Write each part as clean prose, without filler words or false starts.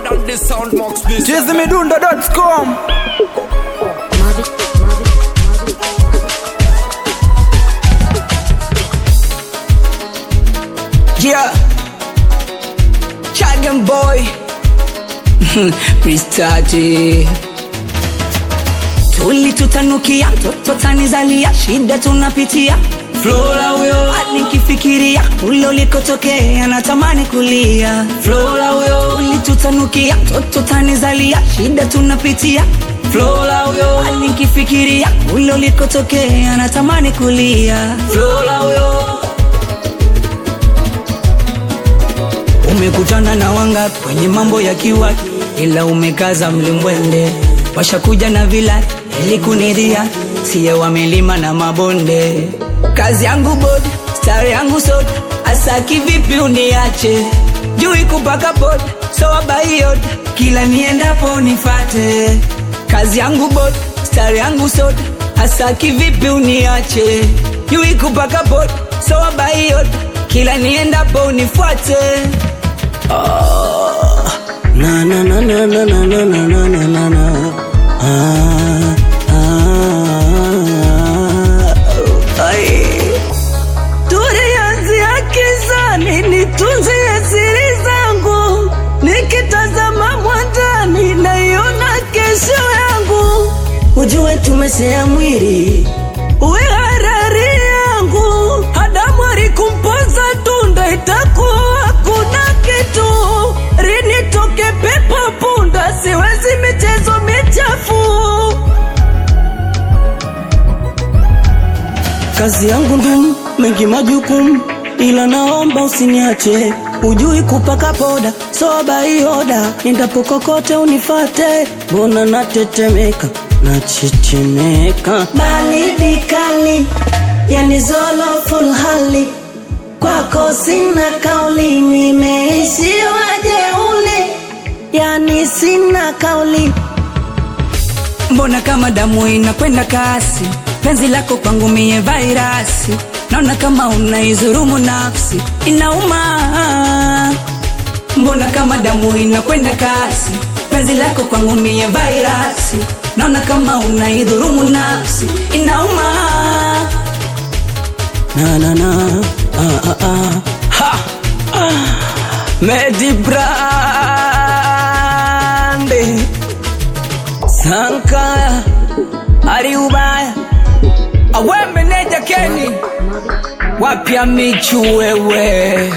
than this sound box this. JazzMedundo.com. Yeah, Chagan boy. Pristati tuli tutanukia, totanizalia, shida tunapitia. Flora huyo, nikifikiria ule ulikotokea natamani kulia. Flora huyo, tuli tutanukia, totanizalia, shida tunapitia. Flora huyo, nikifikiria ule ulikotokea natamani kulia. Flora huyo, umekutana na wanga kwenye mambo ya kiwaki, ila umekaza mlimbwende. Washakuja na vila ili kuniria, siye wa milima na mabonde. Kazi yangu bodi, stari yangu soda, asa kivipi uniache. Jui kupaka boda, so wabayod, kila niendapo nifate. Kazi yangu bodi, stari yangu soda, asa kivipi uniache. Jui kupaka boda, so wabayod, kila niendapo nifuate. Na na na na na na na na na na na. Tulianzia kizani, nitunzie siri zangu. Nikitazama mwandani, naiona kesho yangu. Ujue tumesea mwili, uwe harari yangu. Adamu alikumpoza tunda, itakuwa kuna kitu. Rini toke pepo punda, siwezi michezo michafu. kazi yangu ndumu, mengi majukumu, ila naomba usiniache. Ujui kupaka poda, soba ioda, endapo kokote unifate. Mbona natetemeka, nachichimeka. Baridi kali, yani zolo full hali. Kwako sina kauli, nimeishiwa jeuli, yani sina kauli. Mbona kama damu inakwenda kasi, penzi lako kwangu mie virasi. Naona kama unaizurumu nafsi, inauma. Mbona kama damu inakwenda kasi, penzi lako kwangu mie virasi. Naona kama unaizurumu nafsi, inauma. Na na na, Ha! Medi Brande Sankaya Ariubaya Awe meneja Kenny Wapia michu wewe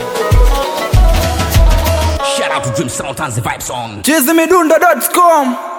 Shout out to Dream Sound and the Vibe Song. JazzMedundo.com.